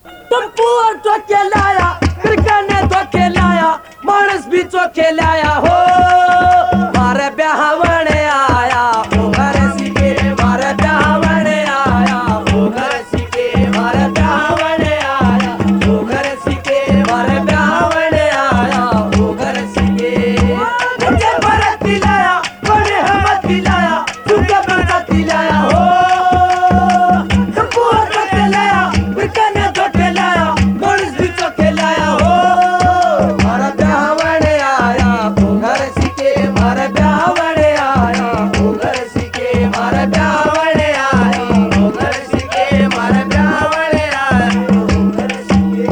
टप्पू और चौके लाया, क्रिकेट ने धोखे लाया, मानस भी चौके लाया हो। मारे ब्याहवने आया वो घर सीखे, मारे ब्याहवने आया वो घर सीखे, मारे ब्याहवने आया वो घर सीखे, मारे ब्याहवने आया वो घर सीखे। मुझे भरत दिलाया, बड़े हमत दिलाया, तुझे बरसात दिलाया हो। टप्पू और चौके लाया, क्रिकेट ने धोखे लाया, मानस भी चौके लाया हो। मारे ब्याहवने आया वो घर सीखे, मारे ब्याहवने आया वो घर सीखे, मारे ब्याहवने आया वो घर सीखे, मारे ब्याहवने आया वो घर सीखे।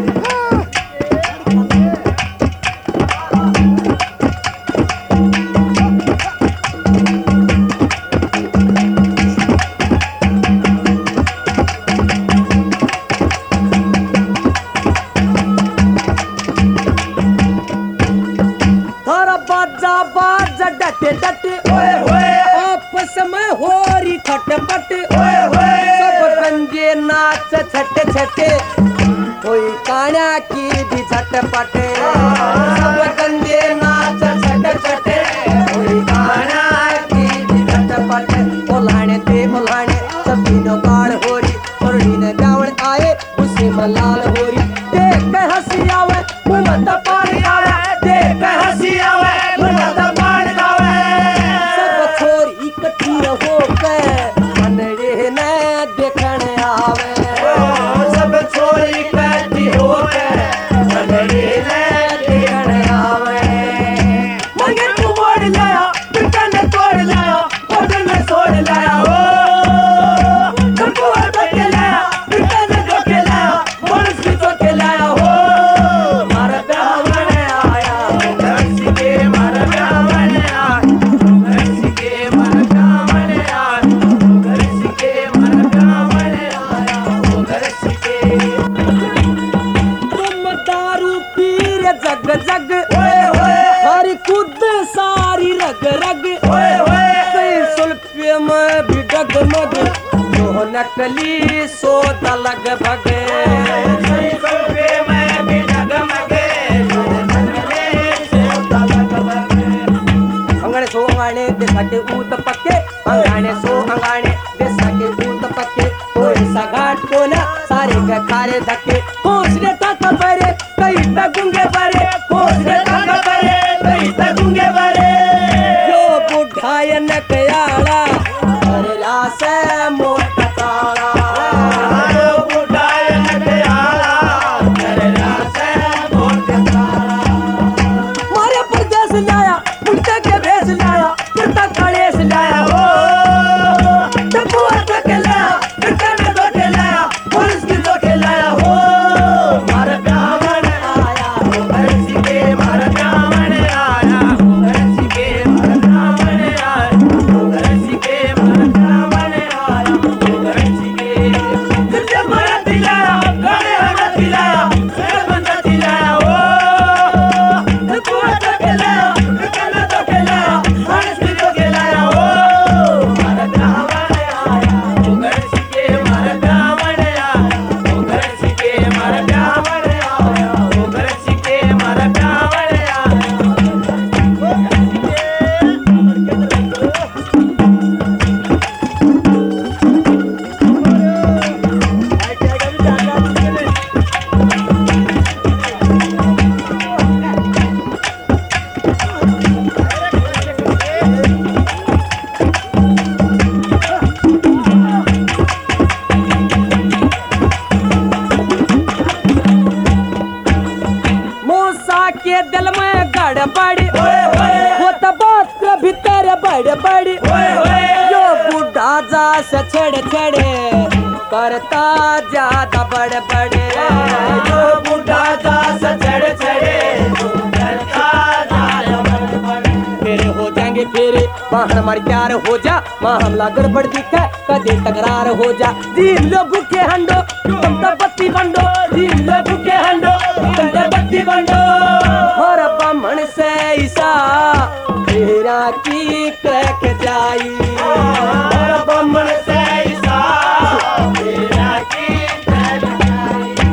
थारा बाजा बाजा डटे डटे ओए होए, आपस में होरी खटपट ओए होए, सब गंजे नाच छटे छटे, कोई कान्या की भी झटपट। सब गंजे नाच छटे छटे, कोई कान्या की भी झटपट। बोलाने ते बोलाने सभी नो गाड़ होरी, सोरड़ी ने ब्यावण आए उसे मलाल होरी। देख के हंसी आवे मुंह में पानी आवे, देख के हंसी आवे मुंह में पानी आवे। सब छोरी इकट्ठी हो के मनड़े ने देखने आवे, सब छोरी इकट्ठी हो के मनड़े ने देखने आवे। मगे तू मोड़ लाया, बिरका ने तोड़ लाया, बदन में सोड़ लाया हो। टप्पू और चौके लाया, बिरका ने धोखे लाया, मानस भी चौके लाया हो। मारे ब्याहवने आया वो घर सीखे, मारे ब्याहवने आया वो घर सीखे, मारे ब्याहवने आया वो घर सीखे, मारे ब्याहवने आया वो घर सीखे। तुम दारू पी रे जग जग ओए होए, हरी कूद सारी रग रग ओए होए, कई सुल्फे में भी डगमग, जो नकली सोता लगभग। कई सुल्फे में भी डगमग, जो नकली सोता लगभग। अंगाने सो अंगाने देसाके ऊत पक्के, अंगाने सो अंगाने देसाके ऊत पक्के, कोई सगाट को ना सारे के खारे धक्के। खोसने तक परे कई तगुंगे परे, खोसने तक परे कई तगुंगे परे। जो बुढ़ाय न कयाला अरे रासे मोटा ताला, जो बुढ़ाय न कयाला अरे रासे मोटा ताला। मारे परदेस लाया, उल्टे के भेस लाया, कुर्ता कड़ेस लाया हो। टप्पू और चौके लाया, बिरका ने धोखे लाया, मानस भी धोखे लाया हो। मारे ब्याहवने आया वो घर सीखे, मारे ब्याहवने आया वो घर सीखे, मारे ब्याहवने आया वो घर सीखे, मारे ब्याहवने आया वो घर सीखे। तुझे भरत दिलाया, बड़े हमत दिलाया, तुझे बंदा दिलाया हो। टप्पू और चौके लाया, बिरका ने धोखे लाया, मानस भी धोखे लाया हो। मारे ब्याहवने आया वो घर सीखे, मारे ब्याहवने आया वो घर सीखे, मारे ब्याहवने आया वो घर सीखे, मारे ब्याहवने आया वो घर मूसा के दिल में गड़बड़ी होता बात के भीतर बड़बड़ी। जो बूढ़ा जा से छेड़े छेड़े करता ज्यादा बड़बड़े, जो बूढ़ा जा से छेड़े छेड़े करता ज्यादा बड़बड़े। फिर हो जाएंगे फिर वाहन हमारी प्यार हो जा, माँ हमला गड़बड़ दिखे कदे तकरार हो जा। दिन लो भूखे हंडो तुम तो बत्ती बंडो, दिन लो भूखे हंडो तुम तो बत्ती बंडो। और ब्राह्मण से ईसा तेरा की क्रैक जाई, और ब्राह्मण से ईसा तेरा की क्रैक जाई।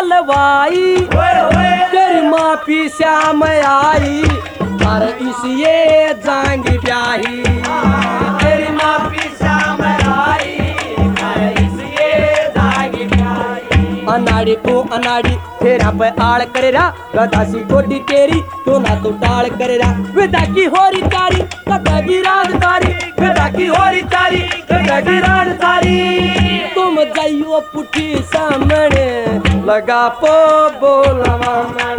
हलवाई तेरी माफी श्याम आई और इसिए जाएंगी ब्याही तेरी माफी श्याम आई और इसिए जाएंगी ब्याही अनाड़ी को अनाड़ी तेरा पे आड़ करेरा गदासी गोडी तेरी तो ना तो टाल करेरा विदा की होरी तारी कदा की रात तारी विदा की होरी तारी कदा की रात तारी तुम जाइयो पुठी सामने लगा पो बोलवा